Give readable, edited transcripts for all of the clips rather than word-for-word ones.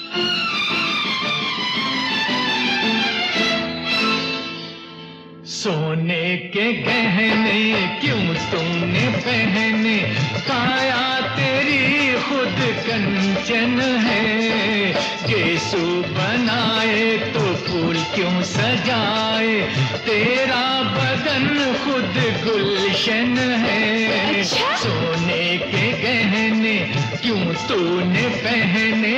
सोने के गहने क्यों तूने पहने, काया तेरी खुद कंचन है। गेसु बनाए तो फूल क्यों सजाए, तेरा बदन खुद गुलशन है। अच्छा? सोने के गहने क्यों तूने पहने।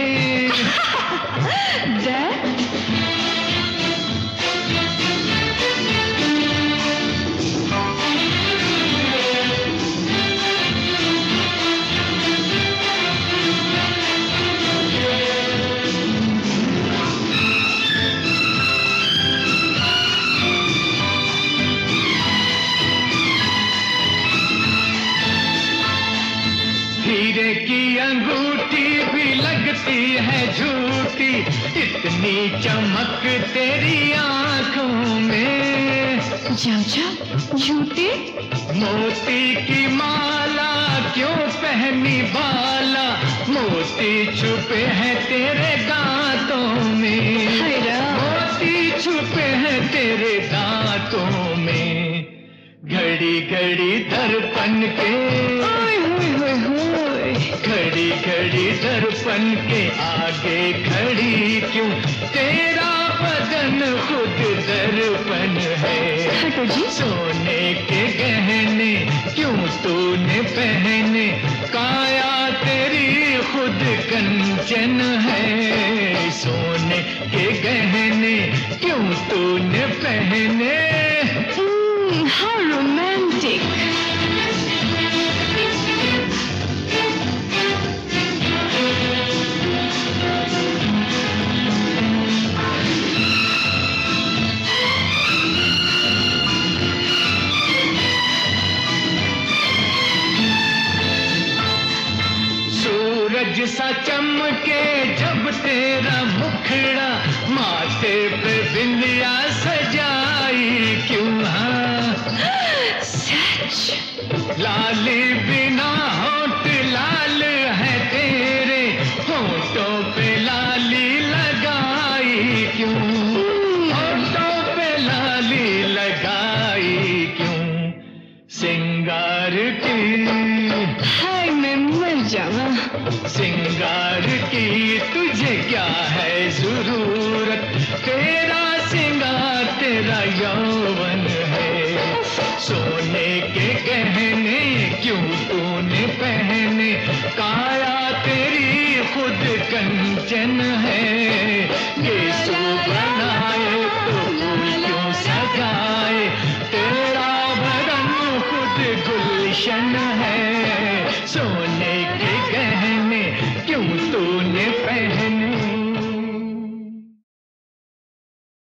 हीरे की अंगूठी भी लगती है झूठी, इतनी चमक तेरी आंखों में। जा झूठी। मोती की माला क्यों पहनी बाला, मोती छुपे हैं तेरे दांतों में। मोती छुपे हैं तेरे दांतों में। घड़ी घड़ी दर्पण के, घड़ी घड़ी दर्पण के आगे खड़ी क्यों, तेरा बदन खुद दर्पण है। सोने के गहने क्यों तूने पहने, काया तेरी खुद कंचन है। सोने के गहने क्यों तूने पहने। How romantic! सूरज सा चमके जब तेरा मुखड़ा, माथे पे बिंदिया सजाई क्यों। सच। लाली बिना होठ लाल है तेरे, होठों पे लाली लगाई क्यों। होठों पे लाली लगाई क्यों। सिंगार की, हाय मैं मर जावा। सिंगार की तुझे क्या है जरूरत, तेरा सिंगार तेरा यौवन है। सोने के गहने क्यों तूने पहने, काया तेरी खुद कंचन है। गेसु बनाए तो फूल क्यों सजाए, तेरा बदन खुद गुलशन है। सोने के